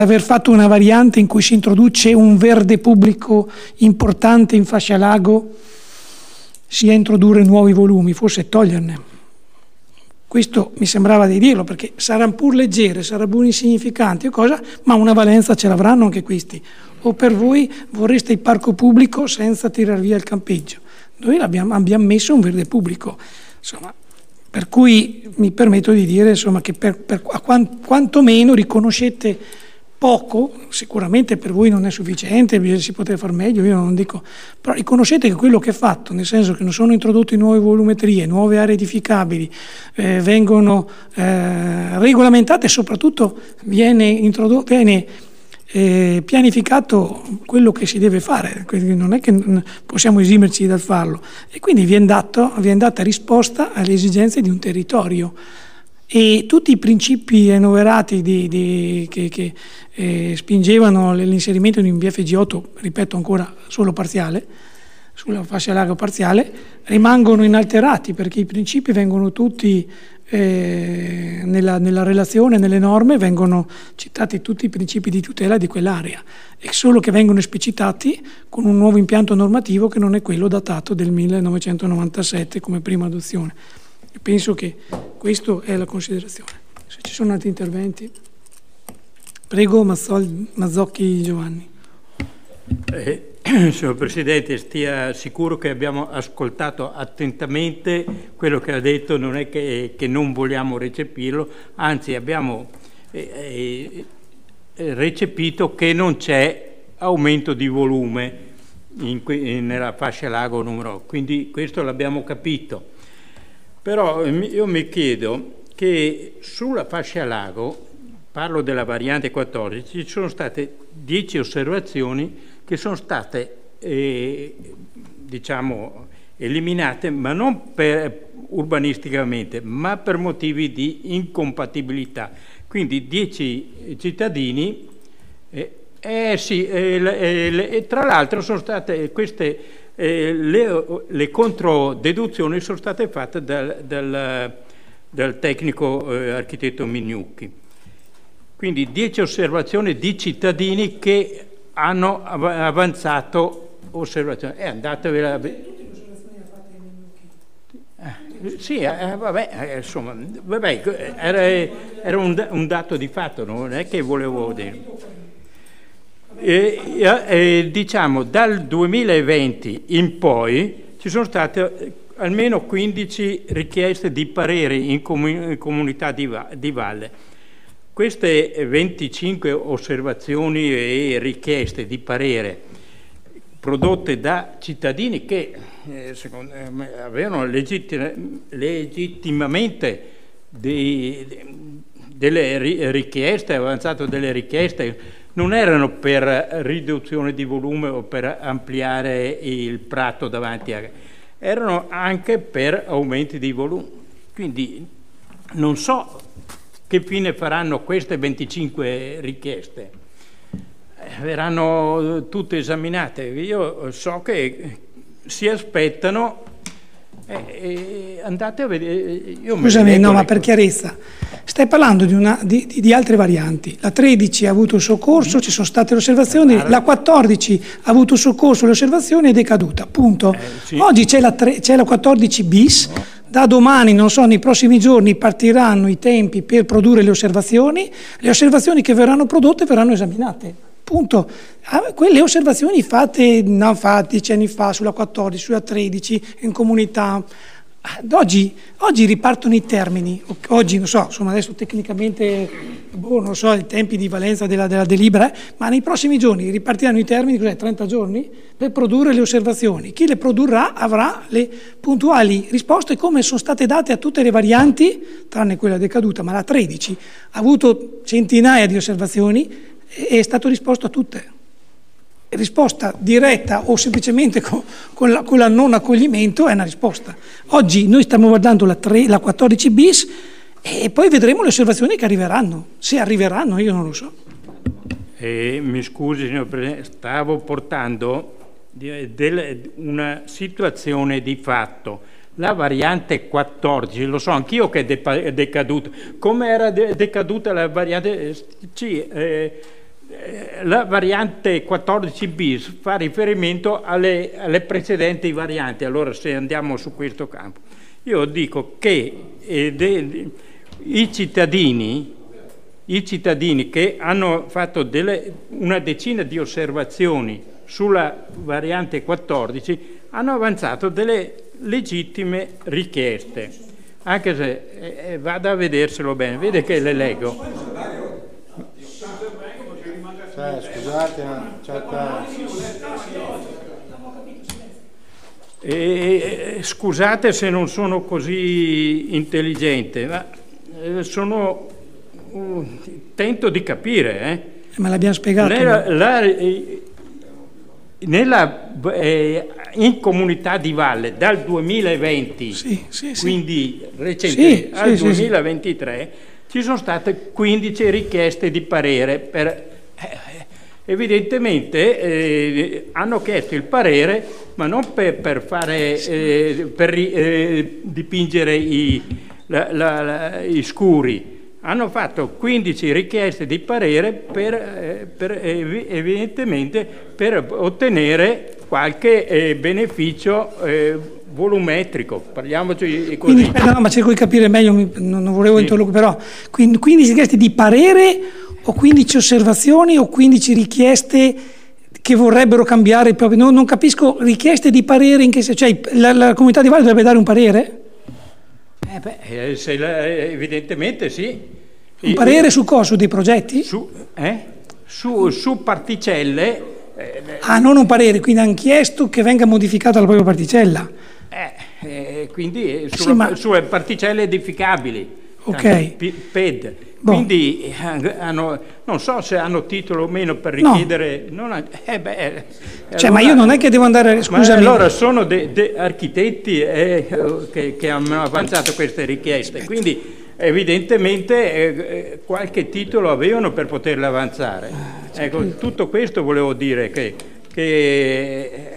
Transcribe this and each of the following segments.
aver fatto una variante in cui si introduce un verde pubblico importante in fascia lago sia introdurre nuovi volumi, forse toglierne. Questo mi sembrava di dirlo, perché saranno pur leggere, saranno pur insignificanti o cosa, ma una valenza ce l'avranno anche questi. O per voi vorreste il parco pubblico senza tirar via il campeggio? Noi abbiamo messo un verde pubblico, insomma, per cui mi permetto di dire, insomma, che quantomeno riconoscete poco, sicuramente per voi non è sufficiente, si poteva far meglio, io non dico, però riconoscete che quello che è fatto, nel senso che non sono introdotte nuove volumetrie, nuove aree edificabili, vengono regolamentate e soprattutto viene pianificato quello che si deve fare, quindi non è che possiamo esimerci dal farlo, e quindi viene data risposta alle esigenze di un territorio. E tutti i principi enumerati che spingevano l'inserimento di un BFG8, ripeto ancora solo parziale, sulla fascia larga parziale, rimangono inalterati, perché i principi vengono tutti nella relazione, nelle norme, vengono citati tutti i principi di tutela di quell'area, e solo che vengono esplicitati con un nuovo impianto normativo che non è quello datato del 1997 come prima adozione. Io penso che questa è la considerazione. Se ci sono altri interventi, prego. Mazzocchi Giovanni. Signor Presidente, stia sicuro che abbiamo ascoltato attentamente quello che ha detto, non è che non vogliamo recepirlo, anzi abbiamo recepito che non c'è aumento di volume nella fascia lago numero, quindi questo l'abbiamo capito. Però io mi chiedo che sulla fascia lago, parlo della variante 14, ci sono state 10 osservazioni che sono state diciamo eliminate, ma non urbanisticamente, ma per motivi di incompatibilità. Quindi 10 cittadini, tra l'altro sono state queste, le controdeduzioni sono state fatte dal tecnico architetto Mignucchi. Quindi 10 osservazioni di cittadini che hanno avanzato osservazioni. Andatevela. Sì, vabbè, insomma, vabbè, era un dato di fatto, non è che volevo dire. Diciamo, dal 2020 in poi ci sono state almeno 15 richieste di parere in comunità di valle. Queste 25 osservazioni e richieste di parere prodotte da cittadini che secondo me avevano legittimamente delle richieste, avanzato delle richieste, non erano per riduzione di volume o per ampliare il prato davanti erano anche per aumenti di volume. Quindi non so che fine faranno queste 25 richieste. Verranno tutte esaminate. Io so che si aspettano. Andate a vedere. Scusami, no, ma per chiarezza, stai parlando di altre varianti. La 13 ha avuto il suo corso, ci sono state le osservazioni, la 14 ha avuto il suo corso, le osservazioni è decaduta, punto. Sì. Oggi c'è la 14 bis, no. Da domani, non so, nei prossimi giorni partiranno i tempi per produrre le osservazioni che verranno prodotte verranno esaminate. Punto. Quelle osservazioni fatte 10 anni fa sulla 14, sulla 13, in comunità, oggi ripartono i termini. Oggi, non so, insomma, adesso tecnicamente, non so i tempi di valenza della delibera, ma nei prossimi giorni ripartiranno i termini, 30 giorni, per produrre le osservazioni. Chi le produrrà avrà le puntuali risposte come sono state date a tutte le varianti, tranne quella decaduta, ma la 13 ha avuto centinaia di osservazioni e è stato risposto a tutte. Risposta diretta o semplicemente con la non accoglimento è una risposta. Oggi noi stiamo guardando la 14 bis e poi vedremo le osservazioni che arriveranno. Se arriveranno io non lo so. Mi scusi signor Presidente, stavo portando una situazione di fatto. La variante 14, lo so anch'io che è decaduta. Come era decaduta la variante C? la variante 14 bis fa riferimento alle precedenti varianti. Allora, se andiamo su questo campo, io dico che i cittadini che hanno fatto una decina di osservazioni sulla variante 14 hanno avanzato delle legittime richieste, anche se vado a vederselo bene, vede che le leggo. Scusate, scusate se non sono così intelligente, ma tento di capire. Ma l'abbiamo spiegato. In Comunità di Valle dal 2020, sì. quindi recentemente, al 2023, ci sono state 15 richieste di parere. Evidentemente hanno chiesto il parere, ma non per dipingere i scuri. Hanno fatto 15 richieste di parere evidentemente per ottenere qualche beneficio volumetrico, parliamoci così. Quindi, ma cerco di capire meglio, non volevo interrompere, però 15 richieste di parere o 15 osservazioni o 15 richieste che vorrebbero cambiare il proprio... Non capisco, richieste di parere in che senso? Cioè la Comunità di Valle dovrebbe dare un parere? Evidentemente sì. Un parere su cosa? Su dei progetti? Su particelle. Non un parere, quindi hanno chiesto che venga modificata la propria particella. Quindi sulle particelle edificabili. Ok. PED. Quindi non so se hanno titolo o meno per richiedere... No. Ma io non è che devo andare... Scusami. Allora sono architetti che hanno avanzato queste richieste, quindi evidentemente qualche titolo avevano per poterle avanzare. Ecco, tutto questo volevo dire che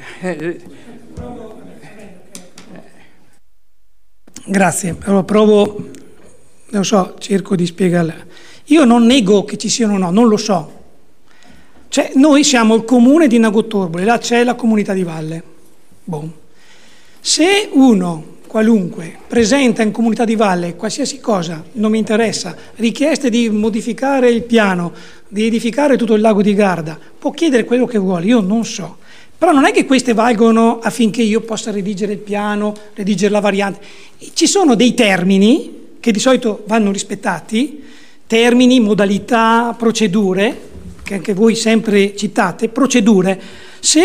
Grazie, allora provo... Non so, cerco di spiegarla. Io non nego che ci siano non lo so. Cioè, noi siamo il comune di Nagottorbole, là c'è la Comunità di Valle. Se uno, qualunque, presenta in Comunità di Valle qualsiasi cosa, non mi interessa, richieste di modificare il piano, di edificare tutto il lago di Garda, può chiedere quello che vuole, io non so. Però non è che queste valgono affinché io possa redigere il piano, redigere la variante. Ci sono dei termini che di solito vanno rispettati, termini, modalità, procedure, che anche voi sempre citate, procedure. Se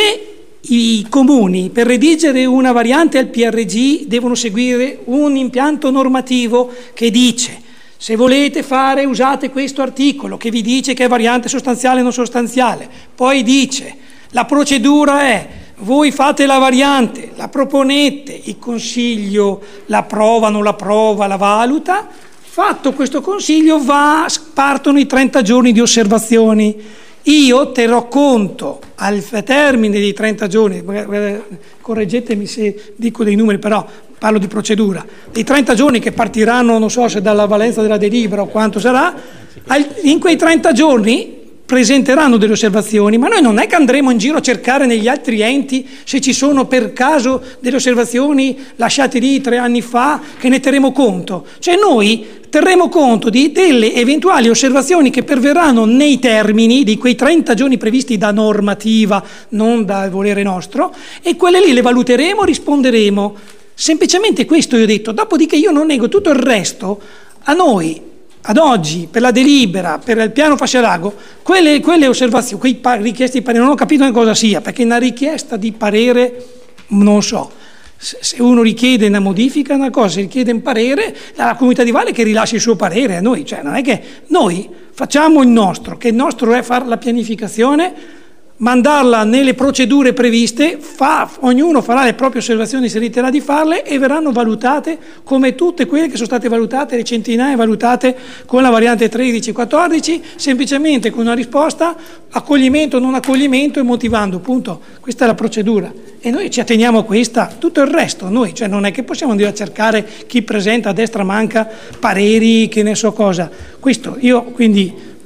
i comuni per redigere una variante al PRG devono seguire un impianto normativo che dice: se volete fare, usate questo articolo che vi dice che è variante sostanziale o non sostanziale, poi dice la procedura è: voi fate la variante, la proponete, il Consiglio la approva, non la approva, la valuta, fatto questo Consiglio partono i 30 giorni di osservazioni. Io terrò conto al termine dei 30 giorni, correggetemi se dico dei numeri, però parlo di procedura, dei 30 giorni che partiranno, non so se dalla valenza della delibera o quanto sarà, in quei 30 giorni presenteranno delle osservazioni, ma noi non è che andremo in giro a cercare negli altri enti se ci sono per caso delle osservazioni lasciate lì 3 anni fa, che ne terremo conto. Cioè noi terremo conto delle eventuali osservazioni che perverranno nei termini di quei 30 giorni previsti da normativa, non da volere nostro, e quelle lì le valuteremo, risponderemo. Semplicemente questo io ho detto. Dopodiché io non nego tutto il resto. A noi ad oggi, per la delibera, per il piano fascia lago, quelle osservazioni, quei richieste di parere, non ho capito che cosa sia, perché una richiesta di parere, non so, se uno richiede una modifica, una cosa, se richiede un parere, la Comunità di Valle che rilascia il suo parere a noi, cioè non è che noi facciamo il nostro, che il nostro è fare la pianificazione, mandarla nelle procedure previste, ognuno farà le proprie osservazioni se riterrà di farle e verranno valutate come tutte quelle che sono state valutate, le centinaia valutate con la variante 13-14, semplicemente con una risposta accoglimento, non accoglimento e motivando, punto. Questa è la procedura e noi ci atteniamo a questa. Tutto il resto noi, cioè non è che possiamo andare a cercare chi presenta a destra manca pareri, che ne so cosa. Questo io quindi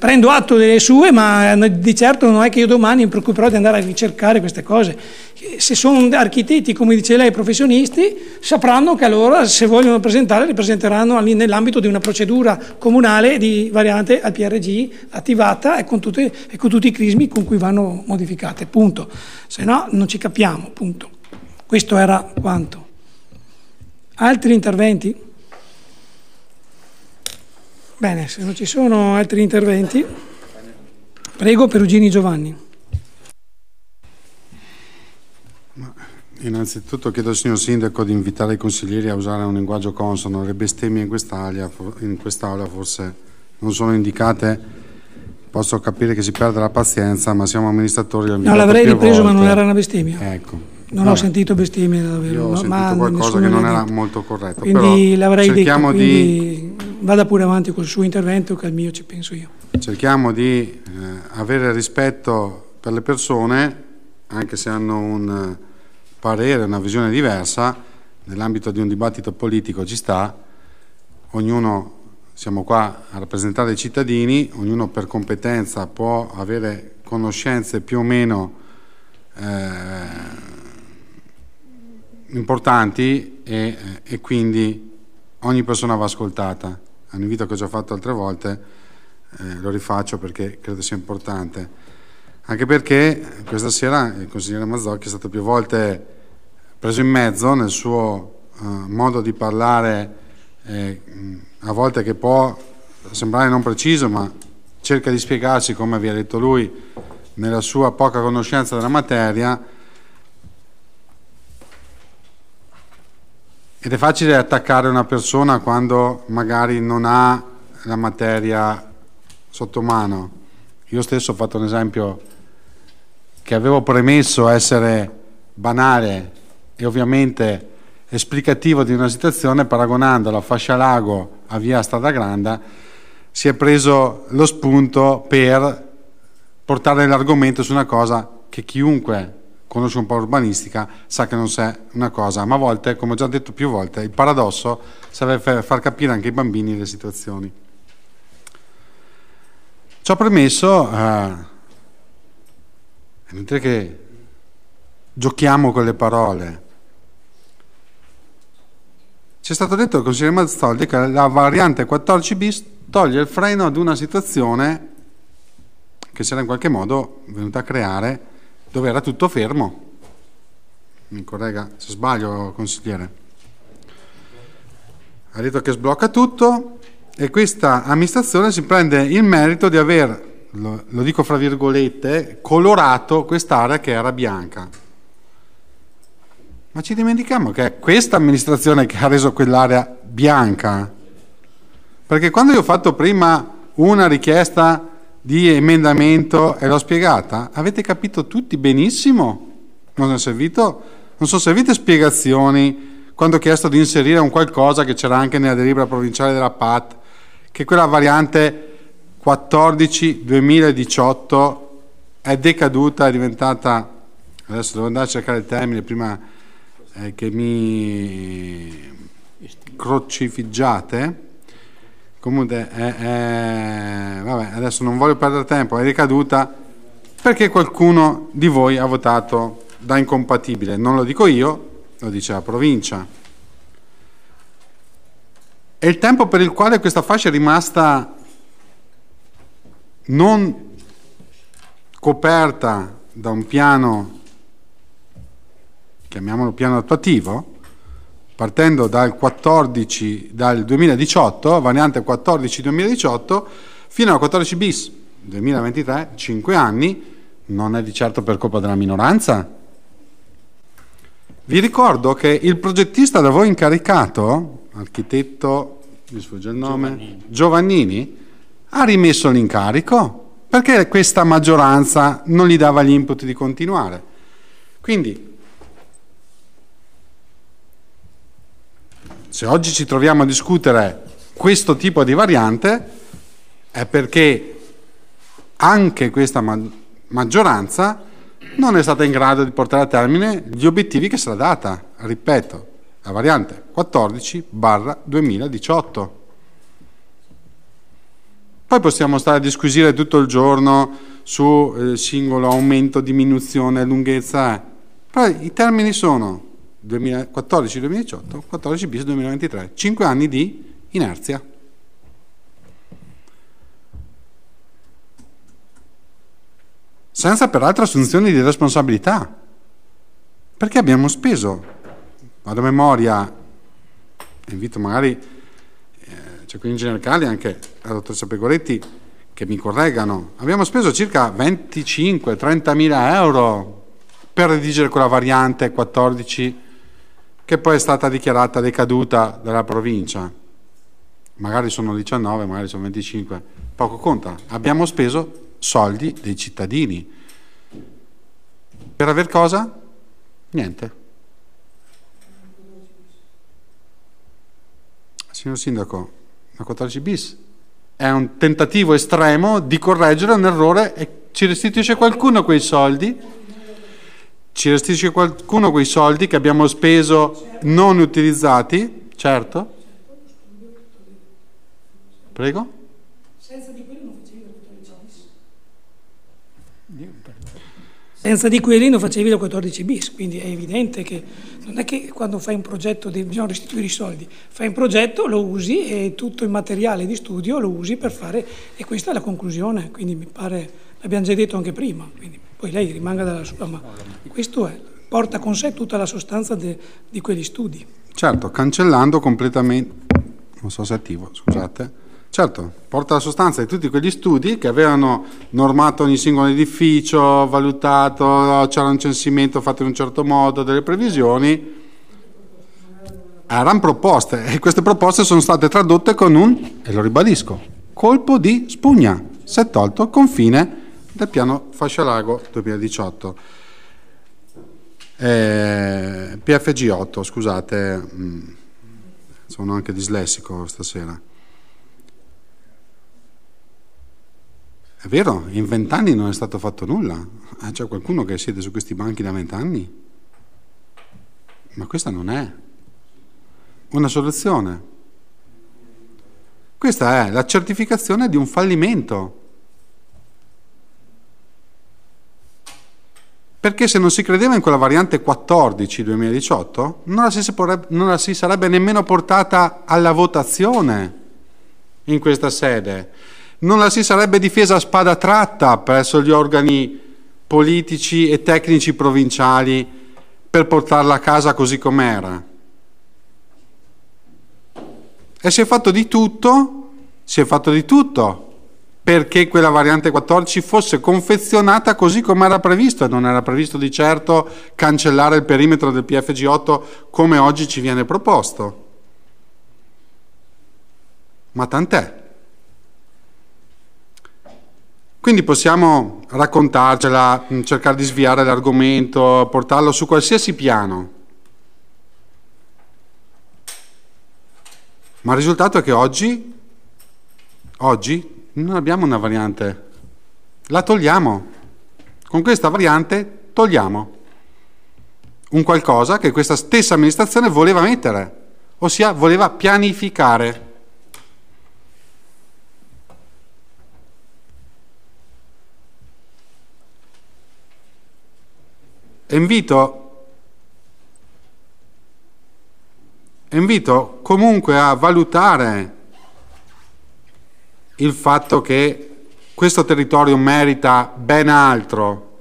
prendo atto delle sue, ma di certo non è che io domani mi preoccuperò di andare a ricercare queste cose. Se sono architetti, come dice lei, professionisti, sapranno che allora se vogliono presentare li presenteranno nell'ambito di una procedura comunale di variante al PRG attivata e con tutti i crismi con cui vanno modificate, punto. Se no non ci capiamo, punto. Questo era quanto. Altri interventi? Bene, se non ci sono altri interventi, prego Perugini Giovanni. Innanzitutto chiedo al signor Sindaco di invitare i consiglieri a usare un linguaggio consono. Le bestemmie in quest'aula forse non sono indicate. Posso capire che si perde la pazienza, ma siamo amministratori. No, l'avrei ripreso, ma non era una bestemmia. Ecco. Non ho sentito bestemmie davvero. Io ho sentito qualcosa che non era molto corretto. Quindi però l'avrei cerchiamo detto, quindi vada pure avanti col suo intervento, che al mio ci penso io. Cerchiamo di avere rispetto per le persone, anche se hanno un parere, una visione diversa, nell'ambito di un dibattito politico ci sta, ognuno, siamo qua a rappresentare i cittadini, ognuno per competenza può avere conoscenze più o meno importanti e quindi ogni persona va ascoltata. È un invito che ho già fatto altre volte, lo rifaccio perché credo sia importante, anche perché questa sera il consigliere Mazzocchi è stato più volte preso in mezzo nel suo modo di parlare, a volte che può sembrare non preciso, ma cerca di spiegarsi, come vi ha detto lui, nella sua poca conoscenza della materia. Ed è facile attaccare una persona quando magari non ha la materia sotto mano. Io stesso ho fatto un esempio che avevo premesso essere banale e ovviamente esplicativo di una situazione, paragonando la fascia lago a via Strada Granda, si è preso lo spunto per portare l'argomento su una cosa che chiunque conosce un po' urbanistica sa che non è una cosa, ma a volte, come ho già detto più volte, il paradosso serve far capire anche ai bambini le situazioni. Ciò premesso, è inutile che giochiamo con le parole. Ci è stato detto dal consigliere Mazzoldi che la variante 14 bis toglie il freno ad una situazione che si era in qualche modo venuta a creare dove era tutto fermo. Mi corregga se sbaglio, consigliere. Ha detto che sblocca tutto e questa amministrazione si prende il merito di aver, lo dico fra virgolette, colorato quest'area che era bianca. Ma ci dimentichiamo che è questa amministrazione che ha reso quell'area bianca. Perché quando io ho fatto prima una richiesta di emendamento e l'ho spiegata, avete capito tutti benissimo, non sono servite spiegazioni quando ho chiesto di inserire un qualcosa che c'era anche nella delibera provinciale della PAT, che quella variante 14-2018 è decaduta, è diventata, adesso devo andare a cercare il termine prima che mi crocifiggiate. Comunque vabbè, adesso non voglio perdere tempo, è ricaduta perché qualcuno di voi ha votato da incompatibile. Non lo dico io, lo dice la provincia. E il tempo per il quale questa fascia è rimasta non coperta da un piano, chiamiamolo piano attuativo, partendo dal 2018, variante 14-2018, fino al 14 bis 2023, 5 anni, non è di certo per colpa della minoranza. Vi ricordo che il progettista da voi incaricato, architetto, mi sfugge il nome, Giovannini, ha rimesso l'incarico perché questa maggioranza non gli dava gli input di continuare. Quindi, se oggi ci troviamo a discutere questo tipo di variante è perché anche questa maggioranza non è stata in grado di portare a termine gli obiettivi che si era data. Ripeto, la variante 14/2018. Poi possiamo stare a disquisire tutto il giorno su singolo aumento, diminuzione, lunghezza. Però i termini sono 2014-2018, 14 bis 2023, 5 anni di inerzia. Senza peraltro assunzioni di responsabilità, perché abbiamo speso, vado a memoria, invito magari c'è qui ingegnere Cali, anche la dottoressa Pegoretti, che mi correggano, abbiamo speso circa 25-30 mila euro per redigere quella variante 14 che poi è stata dichiarata decaduta dalla provincia. Magari sono 19, magari sono 25, poco conta. Abbiamo speso soldi dei cittadini. Per aver cosa? Niente. Signor Sindaco, la 14 bis è un tentativo estremo di correggere un errore e ci restituisce qualcuno quei soldi? Ci restituisce qualcuno quei soldi che abbiamo speso non utilizzati? Certo. Prego? Senza di quelli non facevi la 14 bis. Senza di quelli non facevi la 14 bis, quindi è evidente che non è che quando fai un progetto bisogna restituire i soldi, fai un progetto, lo usi e tutto il materiale di studio lo usi per fare, e questa è la conclusione, quindi mi pare, l'abbiamo già detto anche prima, quindi poi lei rimanga dalla sua, ma questo porta con sé tutta la sostanza di quegli studi. Certo, cancellando completamente, non so se è attivo, scusate. Certo, porta la sostanza di tutti quegli studi che avevano normato ogni singolo edificio, valutato, c'era un censimento fatto in un certo modo, delle previsioni, erano proposte e queste proposte sono state tradotte con un, e lo ribadisco, colpo di spugna. Si è tolto il confine del piano Fascia Lago 2018. PFG 8, scusate, sono anche dislessico stasera. È vero, in 20 anni non è stato fatto nulla. C'è qualcuno che siede su questi banchi da 20 anni? Ma questa non è una soluzione. Questa è la certificazione di un fallimento. Perché se non si credeva in quella variante 14 2018, non la si sarebbe nemmeno portata alla votazione in questa sede. Non la si sarebbe difesa a spada tratta presso gli organi politici e tecnici provinciali per portarla a casa così com'era. E si è fatto di tutto perché quella variante 14 fosse confezionata così come era previsto, e non era previsto di certo cancellare il perimetro del PFG 8 come oggi ci viene proposto. Ma tant'è. Quindi possiamo raccontarcela, cercare di sviare l'argomento, portarlo su qualsiasi piano. Ma il risultato è che oggi non abbiamo una variante. La togliamo. Con questa variante togliamo un qualcosa che questa stessa amministrazione voleva mettere, ossia voleva pianificare. Invito comunque a valutare il fatto che questo territorio merita ben altro,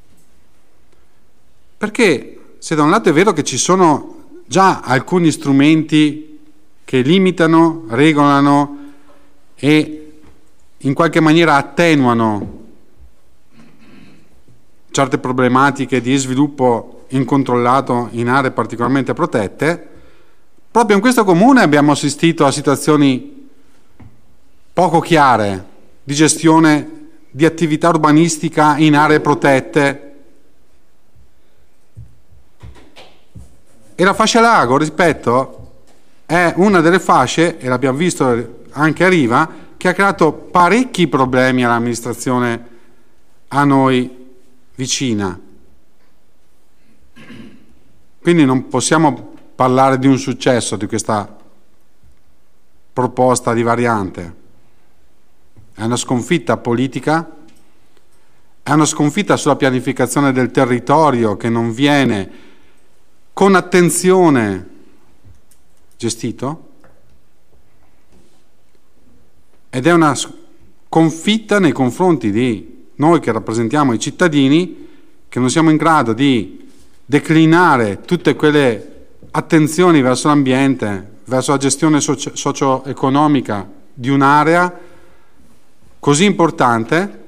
perché se da un lato è vero che ci sono già alcuni strumenti che limitano, regolano e in qualche maniera attenuano certe problematiche di sviluppo incontrollato in aree particolarmente protette, proprio in questo comune abbiamo assistito a situazioni poco chiare di gestione di attività urbanistica in aree protette. E la fascia lago, rispetto, è una delle fasce, e l'abbiamo visto anche a Riva, che ha creato parecchi problemi all'amministrazione a noi vicina. Quindi non possiamo parlare di un successo di questa proposta di variante. è una sconfitta politica, è una sconfitta sulla pianificazione del territorio che non viene con attenzione gestito, ed è una sconfitta nei confronti di noi che rappresentiamo i cittadini, che non siamo in grado di declinare tutte quelle attenzioni verso l'ambiente, verso la gestione socio-economica di un'area così importante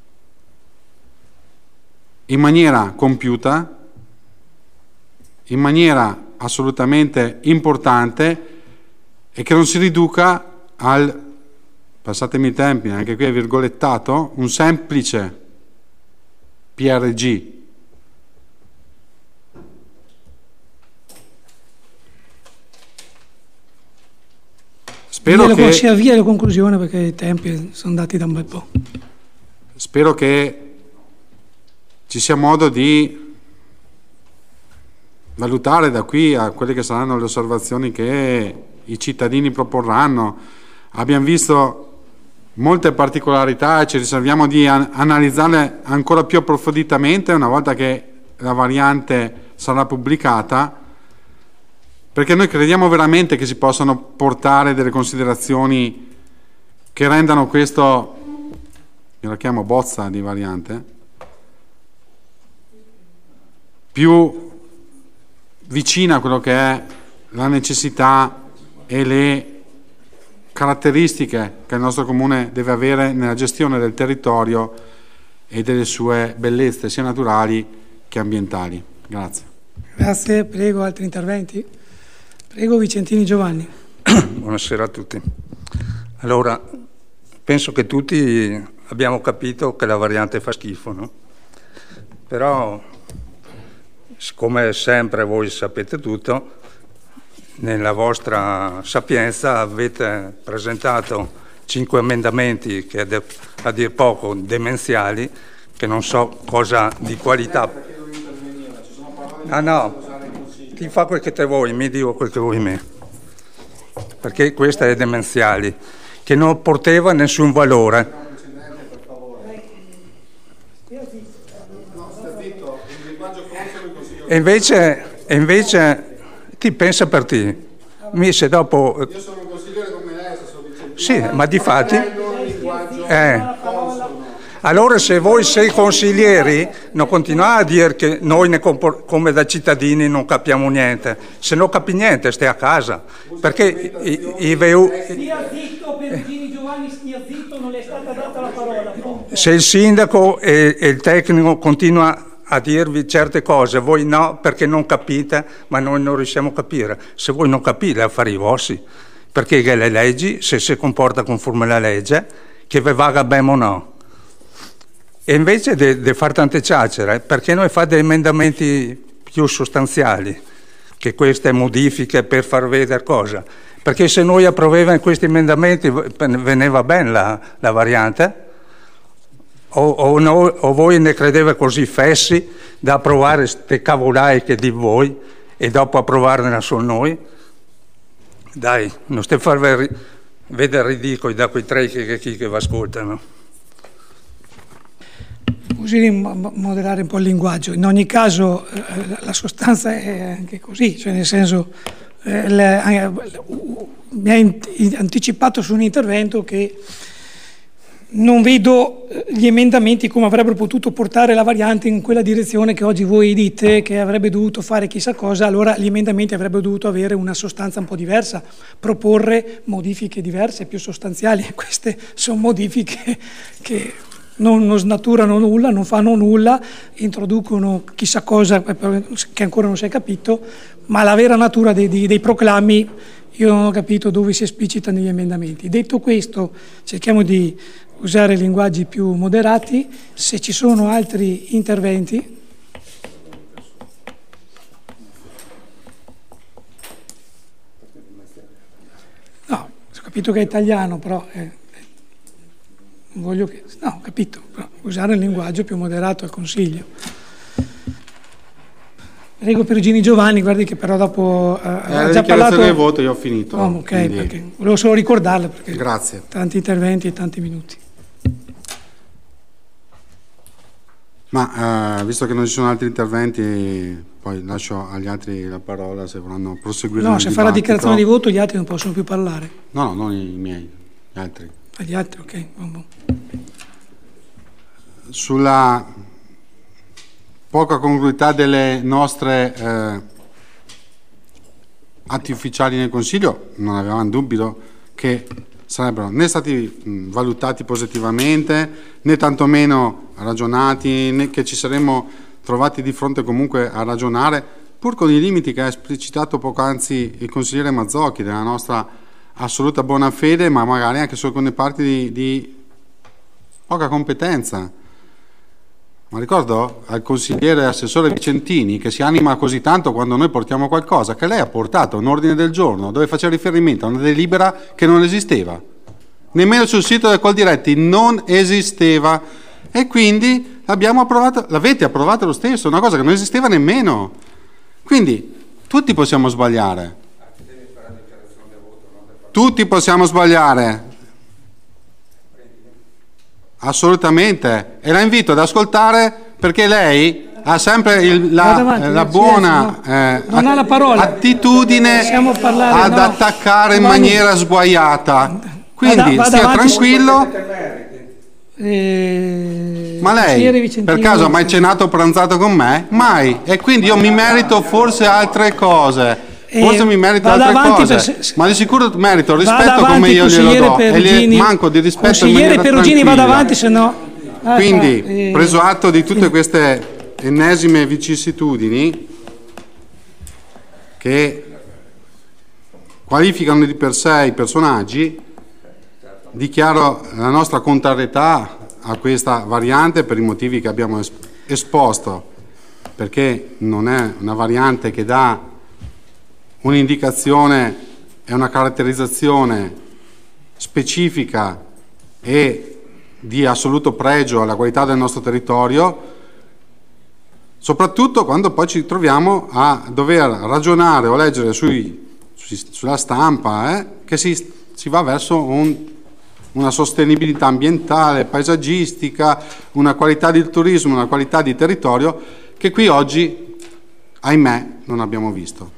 in maniera compiuta, in maniera assolutamente importante, e che non si riduca al, passatemi i tempi, anche qui è virgolettato, un semplice PRG. Spero che si avvia la conclusione, perché i tempi sono andati da un bel po'. Spero che ci sia modo di valutare da qui a quelle che saranno le osservazioni che i cittadini proporranno. Abbiamo visto molte particolarità e ci riserviamo di analizzarle ancora più approfonditamente una volta che la variante sarà pubblicata, perché noi crediamo veramente che si possano portare delle considerazioni che rendano questo, io la chiamo bozza di variante, più vicina a quello che è la necessità e le caratteristiche che il nostro comune deve avere nella gestione del territorio e delle sue bellezze sia naturali che ambientali. Grazie. Grazie, prego altri interventi. Prego Vicentini Giovanni. Buonasera a tutti. Allora, penso che tutti abbiamo capito che la variante fa schifo, no? Però, come sempre voi sapete tutto, nella vostra sapienza avete presentato 5 emendamenti che a dir poco demenziali, che non so cosa di qualità. No, ti fa quel che te vuoi, mi dico quel che vuoi me, perché questa è demenziali, che non portava nessun valore. E invece ti pensa per te. Se dopo... Io sono un consigliere come lei, sì, ma di fatti... Allora se voi sei consiglieri non continuate a dire che noi come da cittadini non capiamo niente. Se non capi niente stai a casa, perché Stia zitto, Perugini Giovanni, stia zitto, non le è stata data la parola. Se il sindaco e il tecnico continua a dirvi certe cose, voi no, perché non capite, ma noi non riusciamo a capire. Se voi non capite, affari vostri, perché le leggi, se si comporta conforme alla legge, che vi vaga bene o no. E invece di fare tante ciacere, perché noi fate emendamenti più sostanziali che queste modifiche per far vedere cosa? Perché se noi approvavamo questi emendamenti veniva bene la variante? O voi ne credete così fessi da approvare queste cavolai di voi e dopo approvarne solo noi? Dai, non stai a far vedere ridicoli da quei tre che vi ascoltano. Così moderare un po' il linguaggio. In ogni caso la sostanza è anche così, cioè nel senso mi ha anticipato su un intervento che non vedo gli emendamenti come avrebbero potuto portare la variante in quella direzione che oggi voi dite che avrebbe dovuto fare chissà cosa. Allora gli emendamenti avrebbero dovuto avere una sostanza un po' diversa, proporre modifiche diverse, più sostanziali. Queste sono modifiche che non snaturano nulla, non fanno nulla, introducono chissà cosa che ancora non si è capito, ma la vera natura dei proclami io non ho capito dove si esplicita negli emendamenti. Detto questo, cerchiamo di usare linguaggi più moderati. Se ci sono altri interventi. No, ho capito che è italiano, però... voglio che, no, ho capito, però usare il linguaggio più moderato al Consiglio. Prego Perugini Giovanni, guardi che però dopo ha già parlato del voto, io ho finito. ok, quindi... perché volevo solo ricordarle, perché grazie. Tanti interventi e tanti minuti. Ma visto che non ci sono altri interventi, poi lascio agli altri la parola se vorranno proseguire. No, se fa la dichiarazione di voto gli altri non possono più parlare. No, non i miei, gli altri. Gli altri, ok. Sulla poca congruità delle nostre atti ufficiali nel Consiglio, non avevamo dubbio che sarebbero né stati valutati positivamente, né tantomeno ragionati, né che ci saremmo trovati di fronte comunque a ragionare, pur con i limiti che ha esplicitato poc'anzi il consigliere Mazzocchi, della nostra assoluta buona fede, ma magari anche su alcune parti di poca competenza. Ma ricordo al consigliere assessore Vicentini, che si anima così tanto quando noi portiamo qualcosa, che lei ha portato un ordine del giorno dove faceva riferimento a una delibera che non esisteva. Nemmeno sul sito del Coldiretti non esisteva. E quindi l'abbiamo approvato, l'avete approvato lo stesso, una cosa che non esisteva nemmeno. Quindi tutti possiamo sbagliare. Tutti possiamo sbagliare. Assolutamente, e la invito ad ascoltare perché lei ha sempre la buona non ha la parola. attitudine ad attaccare in maniera sguaiata, quindi stia tranquillo. Ma lei per caso ha mai cenato o pranzato con me? Mai, e quindi io mi merito forse altre cose. Forse mi merito altre cose, ma di sicuro merito rispetto come io glielo do, e manco di rispetto in maniera Perugini, vada avanti, se no. Quindi, preso atto di tutte queste ennesime vicissitudini che qualificano di per sé i personaggi, dichiaro la nostra contrarietà a questa variante per i motivi che abbiamo esposto, perché non è una variante che dà un'indicazione e una caratterizzazione specifica e di assoluto pregio alla qualità del nostro territorio, soprattutto quando poi ci troviamo a dover ragionare o leggere sulla stampa che si va verso una sostenibilità ambientale, paesaggistica, una qualità del turismo, una qualità di territorio che qui oggi, ahimè, non abbiamo visto.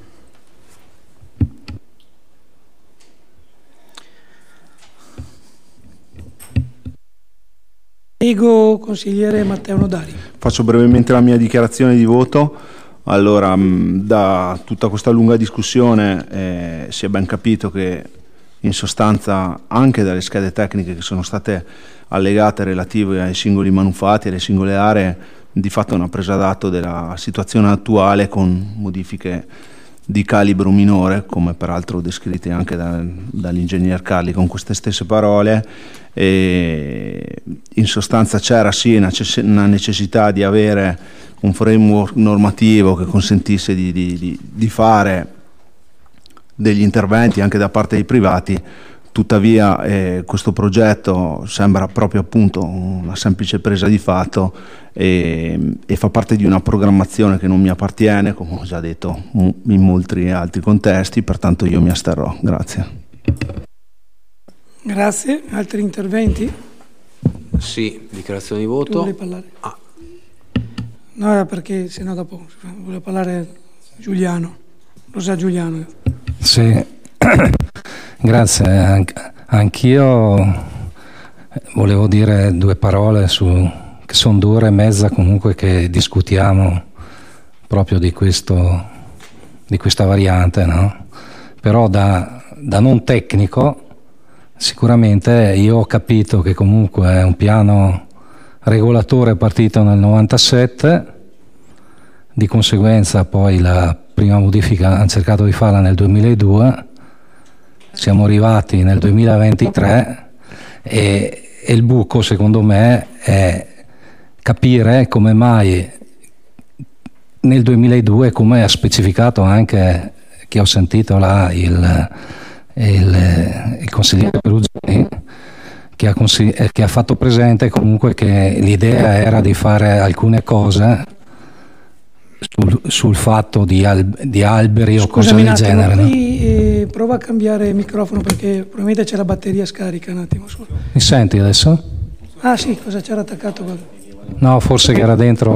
Prego, consigliere Matteo Nodari. Faccio brevemente la mia dichiarazione di voto. Allora, da tutta questa lunga discussione si è ben capito che in sostanza anche dalle schede tecniche che sono state allegate relative ai singoli manufatti e alle singole aree, di fatto è una presa d'atto della situazione attuale con modifiche di calibro minore, come peraltro descritte anche dall'ingegner Carli con queste stesse parole. E in sostanza c'era sì una necessità di avere un framework normativo che consentisse di fare degli interventi anche da parte dei privati. Tuttavia questo progetto sembra proprio appunto una semplice presa di fatto e fa parte di una programmazione che non mi appartiene, come ho già detto in molti altri contesti, pertanto io mi asterrò. Grazie. Grazie. Altri interventi? Sì, dichiarazione di voto. Tu vuoi parlare? No, era perché sennò dopo vuole parlare Giuliano. Lo sa Giuliano. Sì. Grazie, anch'io volevo dire due parole che sono 2 ore e mezza comunque che discutiamo proprio di questa variante, no? Però da non tecnico sicuramente io ho capito che comunque è un piano regolatore partito nel 97, di conseguenza poi la prima modifica hanno cercato di farla nel 2002. Siamo arrivati nel 2023 e il buco secondo me è capire come mai nel 2002, come ha specificato anche chi ho sentito là il consigliere Perugini, che ha fatto presente comunque che l'idea era di fare alcune cose sul fatto di alberi o cose del genere. Prova a cambiare il microfono perché probabilmente c'è la batteria scarica un attimo. Mi senti adesso? Ah sì, cosa c'era attaccato? No, forse che era dentro